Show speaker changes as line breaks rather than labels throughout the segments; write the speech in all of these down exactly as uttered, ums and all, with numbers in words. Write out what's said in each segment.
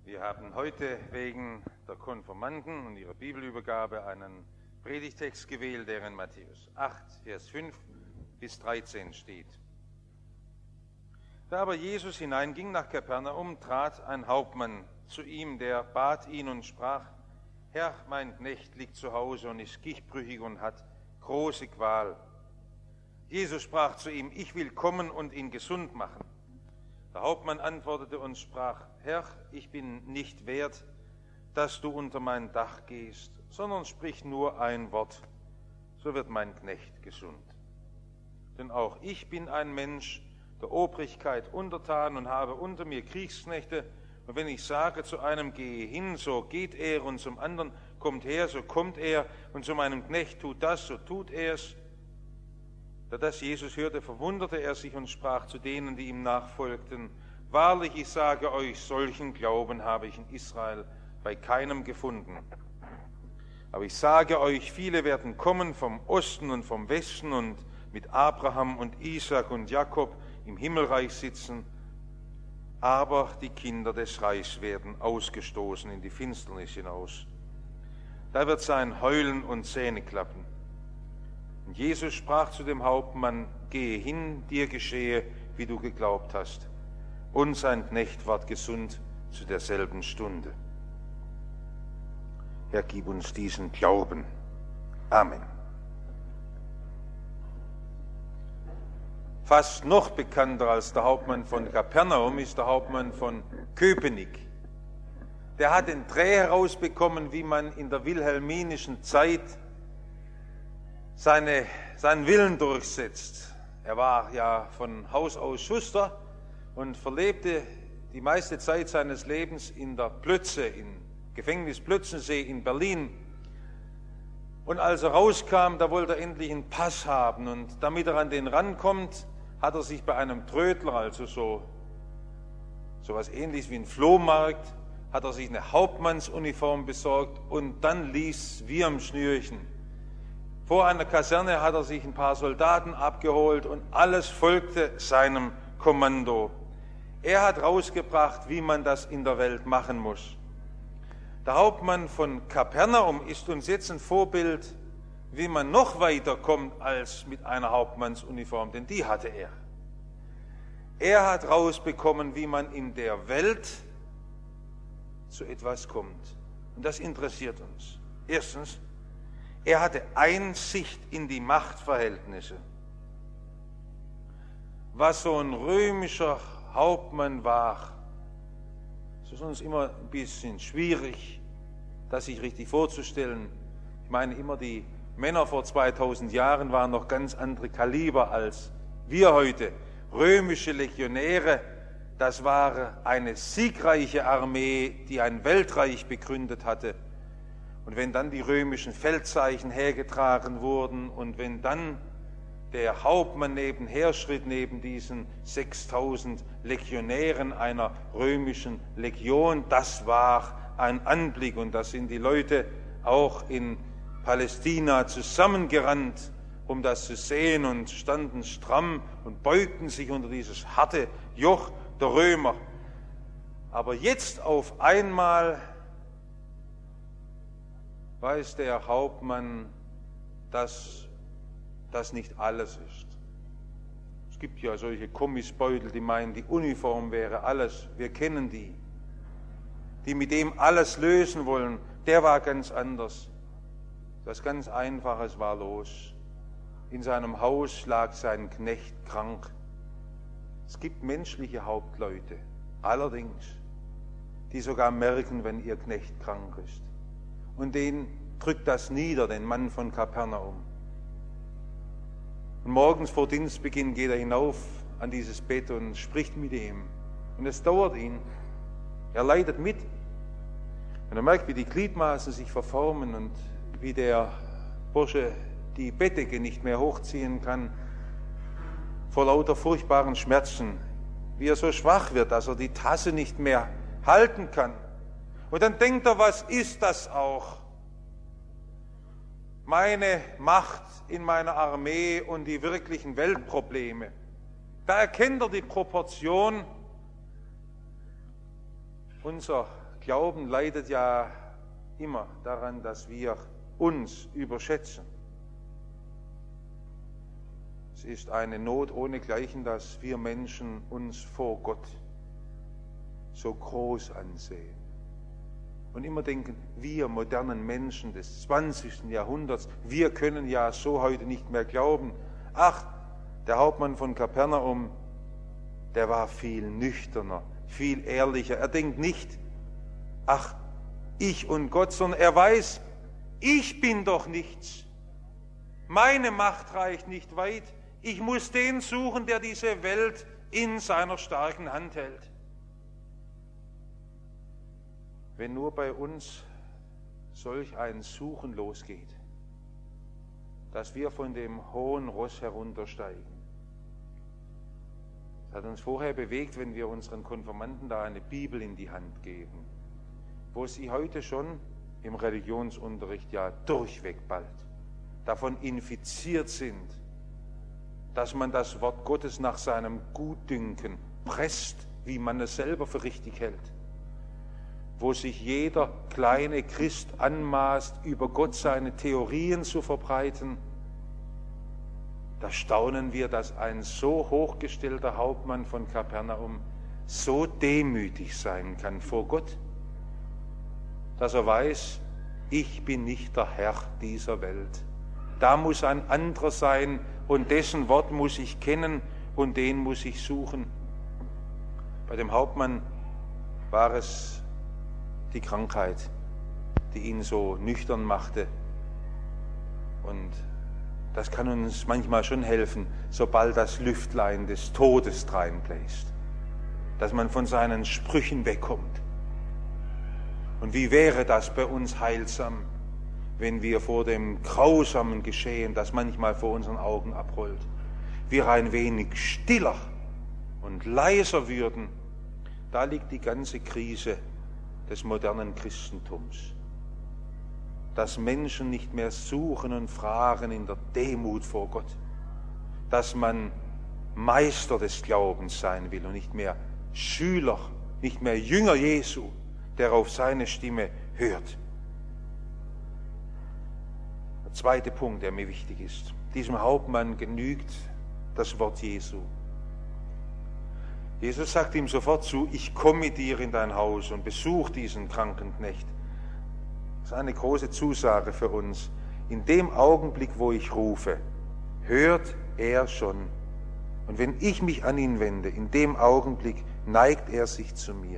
Wir haben heute wegen der Konfirmanden und ihrer Bibelübergabe einen Predigtext gewählt, der in Matthäus acht, Vers fünf bis dreizehn steht. Da aber Jesus hineinging nach Kapernaum, trat ein Hauptmann zu ihm, der bat ihn und sprach: Herr, mein Knecht liegt zu Hause und ist gichtbrüchig und hat große Qual. Jesus sprach zu ihm: Ich will kommen und ihn gesund machen. Der Hauptmann antwortete und sprach: Herr, ich bin nicht wert, dass du unter mein Dach gehst, sondern sprich nur ein Wort, so wird mein Knecht gesund. Denn auch ich bin ein Mensch der Obrigkeit untertan und habe unter mir Kriegsknechte, und wenn ich sage zu einem, gehe hin, so geht er, und zum anderen, kommt her, so kommt er, und zu meinem Knecht, tut das, so tut er es. Da das Jesus hörte, verwunderte er sich und sprach zu denen, die ihm nachfolgten: Wahrlich, ich sage euch, solchen Glauben habe ich in Israel bei keinem gefunden. Aber ich sage euch, viele werden kommen vom Osten und vom Westen und mit Abraham und Isaak und Jakob im Himmelreich sitzen, aber die Kinder des Reichs werden ausgestoßen in die Finsternis hinaus. Da wird sein Heulen und Zähneklappen. Und Jesus sprach zu dem Hauptmann: Gehe hin, dir geschehe, wie du geglaubt hast. Und sein Knecht ward gesund zu derselben Stunde. Herr, gib uns diesen Glauben. Amen. Fast noch bekannter als der Hauptmann von Kapernaum ist der Hauptmann von Köpenick. Der hat den Dreh herausbekommen, wie man in der wilhelminischen Zeit seine, seinen Willen durchsetzt. Er war ja von Haus aus Schuster und verlebte die meiste Zeit seines Lebens in der Plötze, im Gefängnis Plötzensee in Berlin. Und als er rauskam, da wollte er endlich einen Pass haben. Und damit er an den rankommt, hat er sich bei einem Trödler, also so sowas Ähnliches wie ein Flohmarkt, hat er sich eine Hauptmannsuniform besorgt und dann ließ wie am Schnürchen. Vor einer Kaserne hat er sich ein paar Soldaten abgeholt und alles folgte seinem Kommando. Er hat rausgebracht, wie man das in der Welt machen muss. Der Hauptmann von Kapernaum ist uns jetzt ein Vorbild, wie man noch weiter kommt als mit einer Hauptmannsuniform, denn die hatte er. Er hat rausbekommen, wie man in der Welt zu etwas kommt. Und das interessiert uns. Erstens, er hatte Einsicht in die Machtverhältnisse. Was so ein römischer Hauptmann war, das ist uns immer ein bisschen schwierig, das sich richtig vorzustellen. Ich meine immer, die Männer vor zweitausend Jahren waren noch ganz andere Kaliber als wir heute. Römische Legionäre, das war eine siegreiche Armee, die ein Weltreich begründet hatte. Und wenn dann die römischen Feldzeichen hergetragen wurden und wenn dann der Hauptmann nebenher schritt, neben diesen sechstausend Legionären einer römischen Legion, das war ein Anblick. Und da sind die Leute auch in Palästina zusammengerannt, um das zu sehen, und standen stramm und beugten sich unter dieses harte Joch der Römer. Aber jetzt auf einmal weiß der Hauptmann, dass das nicht alles ist. Es gibt ja solche Kommisbeutel, die meinen, die Uniform wäre alles. Wir kennen die. Die mit dem alles lösen wollen, der war ganz anders. Das ganz Einfaches war los. In seinem Haus lag sein Knecht krank. Es gibt menschliche Hauptleute, allerdings, die sogar merken, wenn ihr Knecht krank ist. Und den drückt das nieder, den Mann von Kapernaum. Und morgens vor Dienstbeginn geht er hinauf an dieses Bett und spricht mit ihm. Und es dauert ihn. Er leidet mit. Und er merkt, wie die Gliedmaßen sich verformen und wie der Bursche die Bettdecke nicht mehr hochziehen kann, vor lauter furchtbaren Schmerzen, wie er so schwach wird, dass er die Tasse nicht mehr halten kann. Und dann denkt er, was ist das auch? Meine Macht in meiner Armee und die wirklichen Weltprobleme. Da erkennt er die Proportion. Unser Glauben leidet ja immer daran, dass wir uns überschätzen. Es ist eine Not ohnegleichen, dass wir Menschen uns vor Gott so groß ansehen und immer denken, wir modernen Menschen des zwanzigsten Jahrhunderts, wir können ja so heute nicht mehr glauben. Ach, der Hauptmann von Kapernaum, der war viel nüchterner, viel ehrlicher. Er denkt nicht, ach, ich und Gott, sondern er weiß, ich bin doch nichts. Meine Macht reicht nicht weit. Ich muss den suchen, der diese Welt in seiner starken Hand hält. Wenn nur bei uns solch ein Suchen losgeht, dass wir von dem hohen Ross heruntersteigen. Das hat uns vorher bewegt, wenn wir unseren Konfirmanden da eine Bibel in die Hand geben, wo sie heute schon im Religionsunterricht ja durchweg bald davon infiziert sind, dass man das Wort Gottes nach seinem Gutdünken presst, wie man es selber für richtig hält. Wo sich jeder kleine Christ anmaßt, über Gott seine Theorien zu verbreiten, da staunen wir, dass ein so hochgestellter Hauptmann von Kapernaum so demütig sein kann vor Gott, dass er weiß, ich bin nicht der Herr dieser Welt. Da muss ein anderer sein und dessen Wort muss ich kennen und den muss ich suchen. Bei dem Hauptmann war es die Krankheit, die ihn so nüchtern machte. Und das kann uns manchmal schon helfen, sobald das Lüftlein des Todes dreinbläst, dass man von seinen Sprüchen wegkommt. Und wie wäre das bei uns heilsam, wenn wir vor dem grausamen Geschehen, das manchmal vor unseren Augen abrollt, wir ein wenig stiller und leiser würden. Da liegt die ganze Krise des modernen Christentums. Dass Menschen nicht mehr suchen und fragen in der Demut vor Gott. Dass man Meister des Glaubens sein will und nicht mehr Schüler, nicht mehr Jünger Jesu, der auf seine Stimme hört. Der zweite Punkt, der mir wichtig ist. Diesem Hauptmann genügt das Wort Jesu. Jesus sagt ihm sofort zu, ich komme mit dir in dein Haus und besuche diesen kranken Knecht. Das ist eine große Zusage für uns. In dem Augenblick, wo ich rufe, hört er schon. Und wenn ich mich an ihn wende, in dem Augenblick neigt er sich zu mir.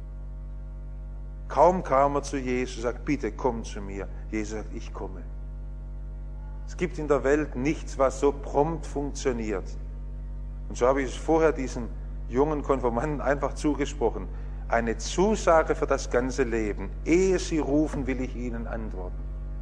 Kaum kam er zu Jesus, sagt, bitte komm zu mir. Jesus sagt, ich komme. Es gibt in der Welt nichts, was so prompt funktioniert. Und so habe ich es vorher diesen jungen Konfirmanden einfach zugesprochen. Eine Zusage für das ganze Leben. Ehe sie rufen, will ich ihnen antworten.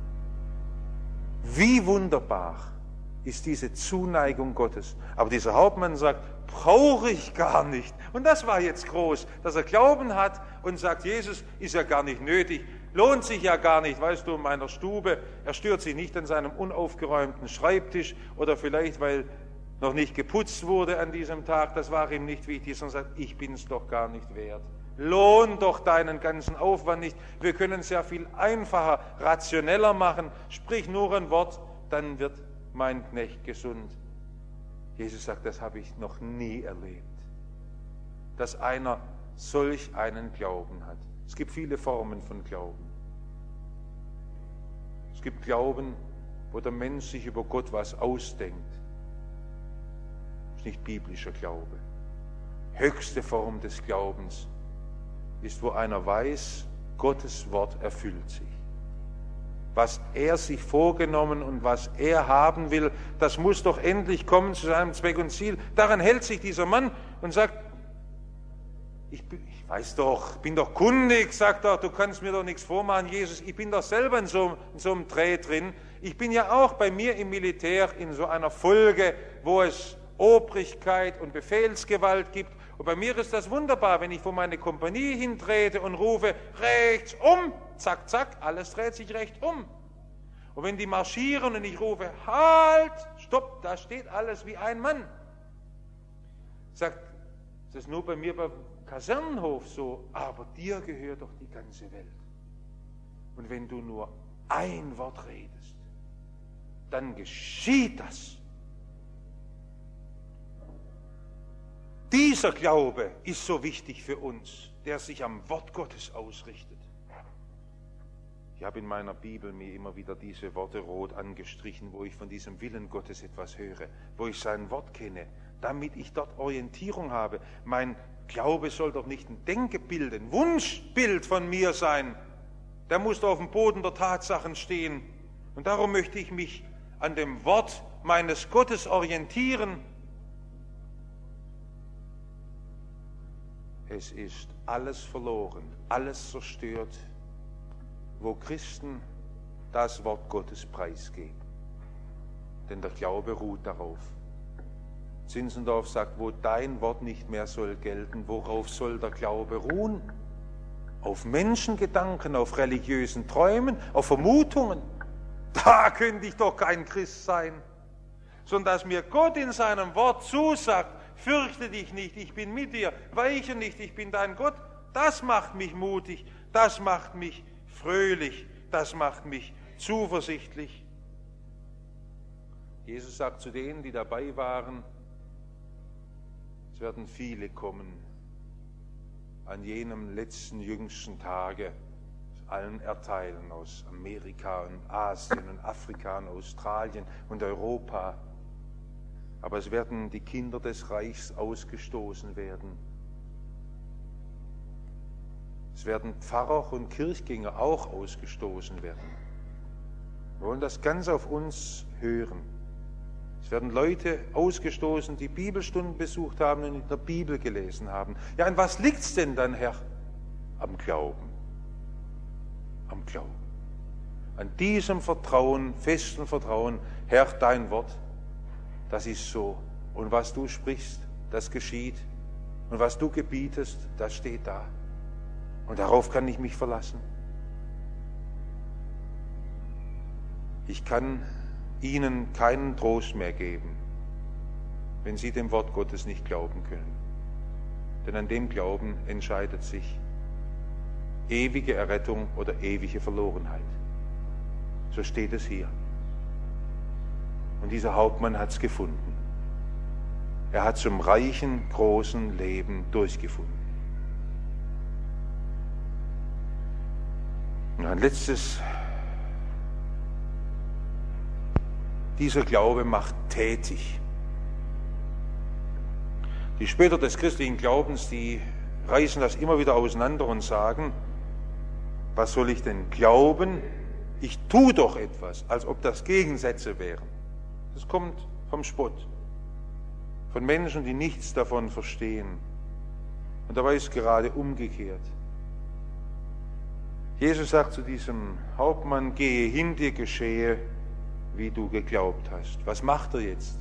Wie wunderbar ist diese Zuneigung Gottes. Aber dieser Hauptmann sagt, brauche ich gar nicht. Und das war jetzt groß, dass er Glauben hat und sagt, Jesus ist ja gar nicht nötig, lohnt sich ja gar nicht, weißt du, in meiner Stube. Er stört sich nicht an seinem unaufgeräumten Schreibtisch oder vielleicht, weil noch nicht geputzt wurde an diesem Tag, das war ihm nicht wichtig, sondern sagt, ich bin es doch gar nicht wert. Lohn doch deinen ganzen Aufwand nicht. Wir können es ja viel einfacher, rationeller machen. Sprich nur ein Wort, dann wird mein Knecht gesund. Jesus sagt, das habe ich noch nie erlebt, dass einer solch einen Glauben hat. Es gibt viele Formen von Glauben. Es gibt Glauben, wo der Mensch sich über Gott was ausdenkt. Das ist nicht biblischer Glaube. Höchste Form des Glaubens ist, wo einer weiß, Gottes Wort erfüllt sich. Was er sich vorgenommen und was er haben will, das muss doch endlich kommen zu seinem Zweck und Ziel. Daran hält sich dieser Mann und sagt, ich, ich weiß doch, bin doch kundig, sagt er, du kannst mir doch nichts vormachen, Jesus, ich bin doch selber in so, in so einem Dreh drin. Ich bin ja auch bei mir im Militär in so einer Folge, wo es Obrigkeit und Befehlsgewalt gibt. Und bei mir ist das wunderbar, wenn ich vor meine Kompanie hintrete und rufe, rechts um, zack, zack, alles dreht sich recht um. Und wenn die marschieren und ich rufe, halt, stopp, da steht alles wie ein Mann. Sagt, das ist nur bei mir bei Kasernenhof so, aber dir gehört doch die ganze Welt. Und wenn du nur ein Wort redest, dann geschieht das. Dieser Glaube ist so wichtig für uns, der sich am Wort Gottes ausrichtet. Ich habe in meiner Bibel mir immer wieder diese Worte rot angestrichen, wo ich von diesem Willen Gottes etwas höre, wo ich sein Wort kenne, damit ich dort Orientierung habe. Mein Glaube soll doch nicht ein Denkebild, ein Wunschbild von mir sein. Der muss doch auf dem Boden der Tatsachen stehen. Und darum möchte ich mich an dem Wort meines Gottes orientieren. Es ist alles verloren, alles zerstört, wo Christen das Wort Gottes preisgeben. Denn der Glaube ruht darauf. Zinzendorf sagt, wo dein Wort nicht mehr soll gelten, worauf soll der Glaube ruhen? Auf Menschengedanken, auf religiösen Träumen, auf Vermutungen. Da könnte ich doch kein Christ sein. Sondern dass mir Gott in seinem Wort zusagt, fürchte dich nicht, ich bin mit dir, weiche nicht, ich bin dein Gott, das macht mich mutig, das macht mich fröhlich, das macht mich zuversichtlich. Jesus sagt zu denen, die dabei waren, es werden viele kommen an jenem letzten, jüngsten Tage, aus allen Erdteilen, aus Amerika und Asien und Afrika und Australien und Europa. Aber es werden die Kinder des Reichs ausgestoßen werden. Es werden Pfarrer und Kirchgänger auch ausgestoßen werden. Wir wollen das ganz auf uns hören. Es werden Leute ausgestoßen, die Bibelstunden besucht haben und in der Bibel gelesen haben. Ja, an was liegt es denn dann, Herr? Am Glauben. Am Glauben. An diesem Vertrauen, festen Vertrauen, Herr, dein Wort, das ist so. Und was du sprichst, das geschieht. Und was du gebietest, das steht da. Und darauf kann ich mich verlassen. Ich kann ihnen keinen Trost mehr geben, wenn sie dem Wort Gottes nicht glauben können. Denn an dem Glauben entscheidet sich ewige Errettung oder ewige Verlorenheit. So steht es hier. Und dieser Hauptmann hat es gefunden. Er hat zum reichen, großen Leben durchgefunden. Und ein letztes: Dieser Glaube macht tätig. Die Spötter des christlichen Glaubens, die reißen das immer wieder auseinander und sagen, was soll ich denn glauben? Ich tue doch etwas, als ob das Gegensätze wären. Das kommt vom Spott, von Menschen, die nichts davon verstehen. Und dabei ist es gerade umgekehrt. Jesus sagt zu diesem Hauptmann, gehe hin, dir geschehe, wie du geglaubt hast. Was macht er jetzt?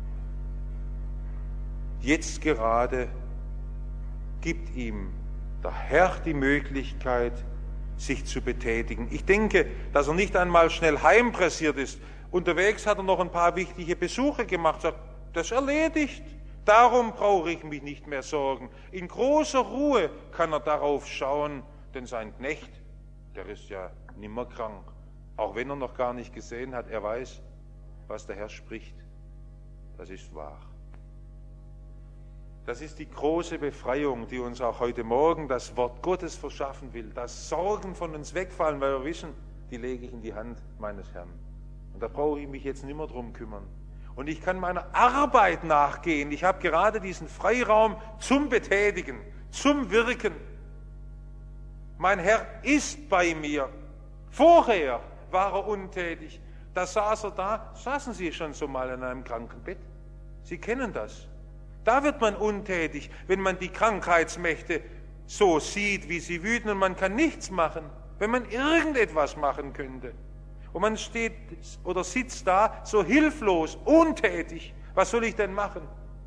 Jetzt gerade gibt ihm der Herr die Möglichkeit, sich zu betätigen. Ich denke, dass er nicht einmal schnell heimpressiert ist. Unterwegs hat er noch ein paar wichtige Besuche gemacht, sagt, das erledigt. Darum brauche ich mich nicht mehr sorgen. In großer Ruhe kann er darauf schauen, denn sein Knecht, der ist ja nimmer krank. Auch wenn er noch gar nicht gesehen hat, er weiß, was der Herr spricht. Das ist wahr. Das ist die große Befreiung, die uns auch heute Morgen das Wort Gottes verschaffen will, dass Sorgen von uns wegfallen, weil wir wissen, die lege ich in die Hand meines Herrn. Und da brauche ich mich jetzt nicht mehr drum kümmern. Und ich kann meiner Arbeit nachgehen. Ich habe gerade diesen Freiraum zum Betätigen, zum Wirken. Mein Herr ist bei mir. Vorher war er untätig. Da saß er da, saßen Sie schon so mal in einem Krankenbett? Sie kennen das. Da wird man untätig, wenn man die Krankheitsmächte so sieht, wie sie wüten und man kann nichts machen, wenn man irgendetwas machen könnte. Und man steht oder sitzt da so hilflos, untätig. Was soll ich denn machen?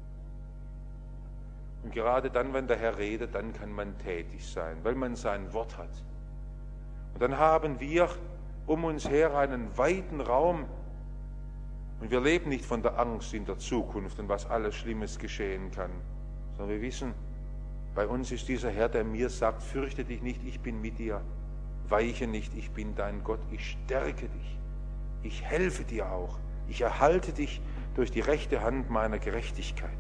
Und gerade dann, wenn der Herr redet, dann kann man tätig sein, weil man sein Wort hat. Und dann haben wir um uns her einen weiten Raum. Und wir leben nicht von der Angst in der Zukunft und was alles Schlimmes geschehen kann, sondern wir wissen, Bei uns ist dieser Herr, der mir sagt, fürchte dich nicht, ich bin mit dir. Weiche nicht, ich bin dein Gott, ich stärke dich. Ich helfe dir auch. Ich erhalte dich durch die rechte Hand meiner Gerechtigkeit.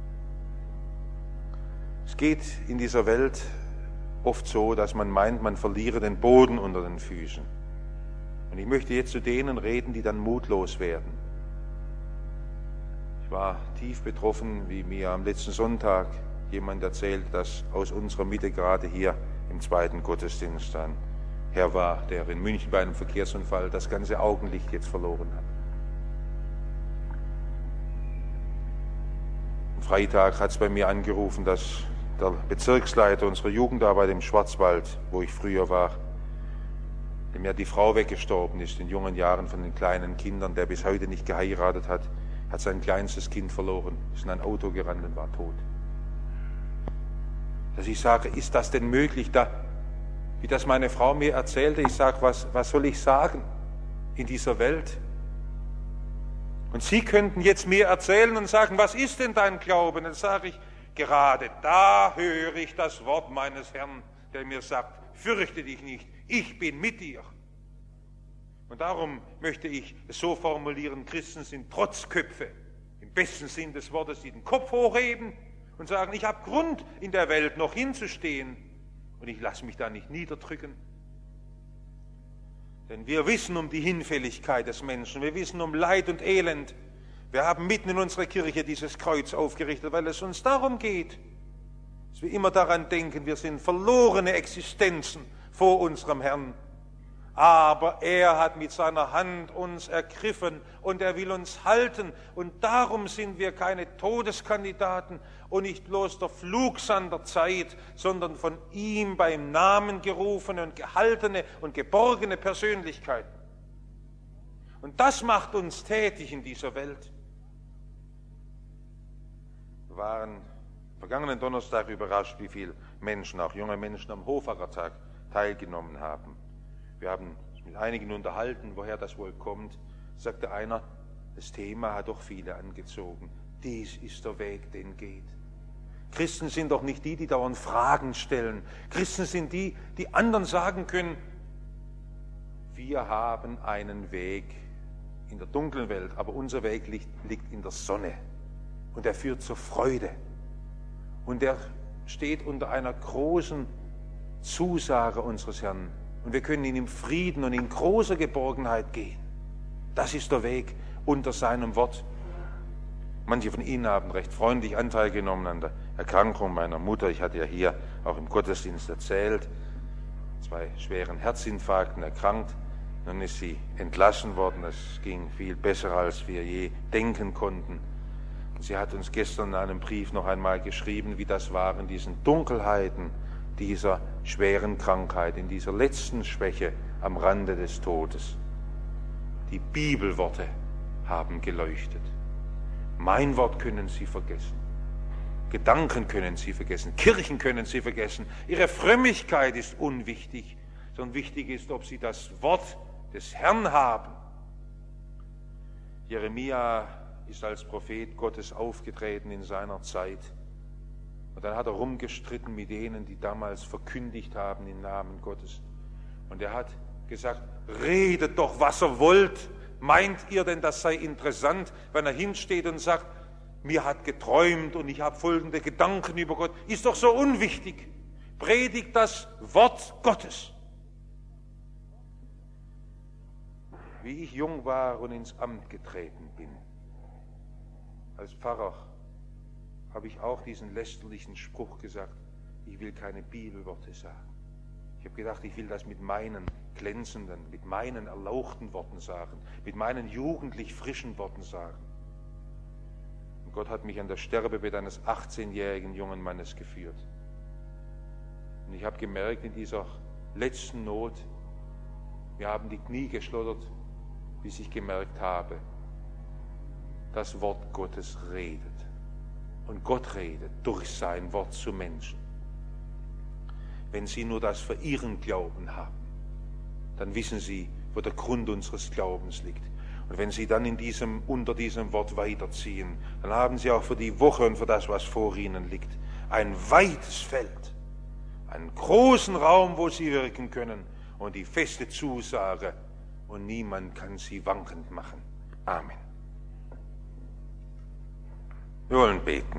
Es geht in dieser Welt oft so, dass man meint, man verliere den Boden unter den Füßen. Und ich möchte jetzt zu denen reden, die dann mutlos werden. Ich war tief betroffen, wie mir am letzten Sonntag jemand erzählt, dass aus unserer Mitte gerade hier im zweiten Gottesdienst ein Herr war, der in München bei einem Verkehrsunfall das ganze Augenlicht jetzt verloren hat. Am Freitag hat es bei mir angerufen, dass der Bezirksleiter unserer Jugendarbeit im Schwarzwald, wo ich früher war, dem ja die Frau weggestorben ist in jungen Jahren von den kleinen Kindern, der bis heute nicht geheiratet hat, hat sein kleinstes Kind verloren, ist in ein Auto gerannt und war tot. Dass ich sage, ist das denn möglich? Da, wie das meine Frau mir erzählte, ich sage, was, was soll ich sagen in dieser Welt? Und Sie könnten jetzt mir erzählen und sagen, was ist denn dein Glaube? Dann sage ich, gerade da höre ich das Wort meines Herrn, der mir sagt, fürchte dich nicht, ich bin mit dir. Und darum möchte ich es so formulieren, Christen sind Trotzköpfe, im besten Sinn des Wortes, die den Kopf hochheben und sagen, ich habe Grund, in der Welt noch hinzustehen und ich lasse mich da nicht niederdrücken. Denn wir wissen um die Hinfälligkeit des Menschen, wir wissen um Leid und Elend. Wir haben mitten in unserer Kirche dieses Kreuz aufgerichtet, weil es uns darum geht, dass wir immer daran denken, wir sind verlorene Existenzen vor unserem Herrn. Aber er hat mit seiner Hand uns ergriffen und er will uns halten. Und darum sind wir keine Todeskandidaten und nicht bloß der Flugsand der Zeit, sondern von ihm beim Namen gerufene und gehaltene und geborgene Persönlichkeiten. Und das macht uns tätig in dieser Welt. Wir waren vergangenen Donnerstag überrascht, wie viele Menschen, auch junge Menschen, am Hoffachertag teilgenommen haben. Wir haben uns mit einigen unterhalten, woher das wohl kommt. Sagte einer, das Thema hat doch viele angezogen. Dies ist der Weg, den geht. Christen sind doch nicht die, die dauernd Fragen stellen. Christen sind die, die anderen sagen können, wir haben einen Weg in der dunklen Welt, aber unser Weg liegt, liegt in der Sonne. Und er führt zur Freude. Und er steht unter einer großen Zusage unseres Herrn. Und wir können in ihm Frieden und in großer Geborgenheit gehen. Das ist der Weg unter seinem Wort. Manche von Ihnen haben recht freundlich Anteil genommen an der Erkrankung meiner Mutter. Ich hatte ja hier auch im Gottesdienst erzählt, zwei schweren Herzinfarkten erkrankt. Nun ist sie entlassen worden. Es ging viel besser, als wir je denken konnten. Sie hat uns gestern in einem Brief noch einmal geschrieben, wie das war in diesen Dunkelheiten dieser schweren Krankheit, in dieser letzten Schwäche am Rande des Todes. Die Bibelworte haben geleuchtet. Mein Wort können Sie vergessen. Gedanken können Sie vergessen. Kirchen können Sie vergessen. Ihre Frömmigkeit ist unwichtig, sondern wichtig ist, ob Sie das Wort des Herrn haben. Jeremia ist als Prophet Gottes aufgetreten in seiner Zeit. Und dann hat er rumgestritten mit denen, die damals verkündigt haben im Namen Gottes. Und er hat gesagt, redet doch, was ihr wollt. Meint ihr denn, das sei interessant, wenn er hinsteht und sagt, mir hat geträumt und ich habe folgende Gedanken über Gott. Ist doch so unwichtig. Predigt das Wort Gottes. Wie ich jung war und ins Amt getreten bin, als Pfarrer, habe ich auch diesen lästerlichen Spruch gesagt, ich will keine Bibelworte sagen. Ich habe gedacht, ich will das mit meinen glänzenden, mit meinen erlauchten Worten sagen, mit meinen jugendlich frischen Worten sagen. Und Gott hat mich an das Sterbebett eines achtzehnjährigen jungen Mannes geführt. Und ich habe gemerkt, in dieser letzten Not, mir haben die Knie geschlottert, bis ich gemerkt habe, das Wort Gottes redet. Und Gott redet durch sein Wort zu Menschen. Wenn Sie nur das für Ihren Glauben haben, dann wissen Sie, wo der Grund unseres Glaubens liegt. Und wenn Sie dann in diesem, unter diesem Wort weiterziehen, dann haben Sie auch für die Woche und für das, was vor Ihnen liegt, ein weites Feld, einen großen Raum, wo sie wirken können und die feste Zusage, und niemand kann sie wankend machen. Amen. Wir wollen beten.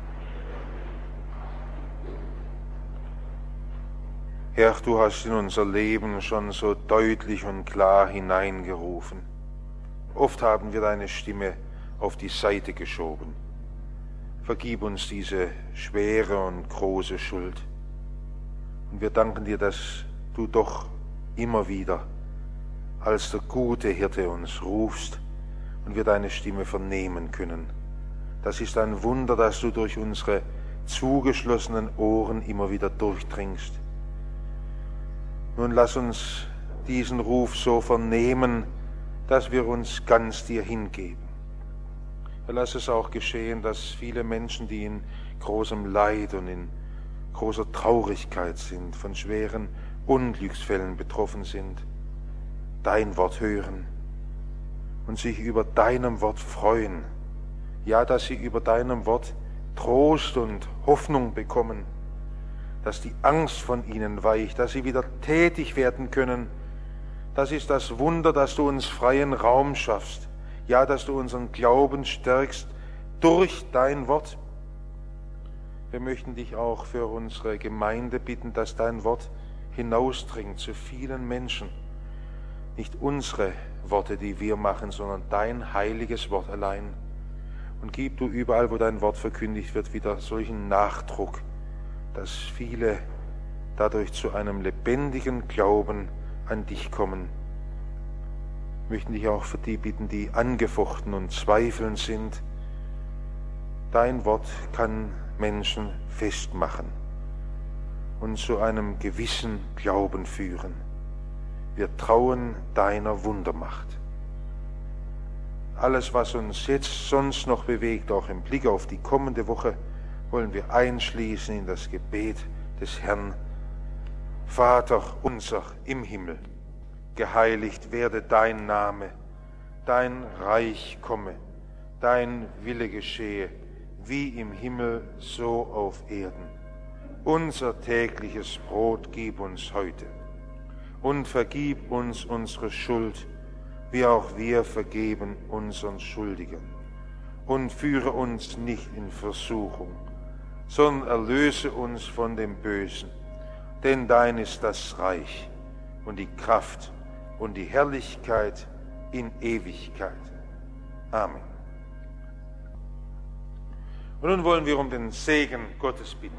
Herr, du hast in unser Leben schon so deutlich und klar hineingerufen. Oft haben wir deine Stimme auf die Seite geschoben. Vergib uns diese schwere und große Schuld. Und wir danken dir, dass du doch immer wieder als der gute Hirte uns rufst und wir deine Stimme vernehmen können. Das ist ein Wunder, dass du durch unsere zugeschlossenen Ohren immer wieder durchdringst. Nun lass uns diesen Ruf so vernehmen, dass wir uns ganz dir hingeben. Lass es auch geschehen, dass viele Menschen, die in großem Leid und in großer Traurigkeit sind, von schweren Unglücksfällen betroffen sind, dein Wort hören und sich über deinem Wort freuen. Ja, dass sie über deinem Wort Trost und Hoffnung bekommen, dass die Angst von ihnen weicht, dass sie wieder tätig werden können. Das ist das Wunder, dass du uns freien Raum schaffst. Ja, dass du unseren Glauben stärkst durch dein Wort. Wir möchten dich auch für unsere Gemeinde bitten, dass dein Wort hinausdringt zu vielen Menschen. Nicht unsere Worte, die wir machen, sondern dein heiliges Wort allein. Und gib du überall, wo dein Wort verkündigt wird, wieder solchen Nachdruck, dass viele dadurch zu einem lebendigen Glauben an dich kommen. Wir möchten dich auch für die bitten, die angefochten und zweifelnd sind. Dein Wort kann Menschen festmachen und zu einem gewissen Glauben führen. Wir trauen deiner Wundermacht. Alles, was uns jetzt sonst noch bewegt, auch im Blick auf die kommende Woche, wollen wir einschließen in das Gebet des Herrn. Vater unser im Himmel, geheiligt werde dein Name, dein Reich komme, dein Wille geschehe, wie im Himmel, so auf Erden. Unser tägliches Brot gib uns heute und vergib uns unsere Schuld, wie auch wir vergeben unseren Schuldigen. Und führe uns nicht in Versuchung, sondern erlöse uns von dem Bösen. Denn dein ist das Reich und die Kraft und die Herrlichkeit in Ewigkeit. Amen. Und nun wollen wir um den Segen Gottes bitten.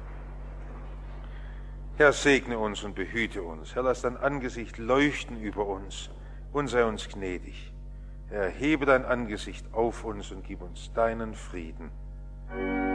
Herr, segne uns und behüte uns. Herr, lass dein Angesicht leuchten über uns und sei uns gnädig. Herr, hebe dein Angesicht auf uns und gib uns deinen Frieden.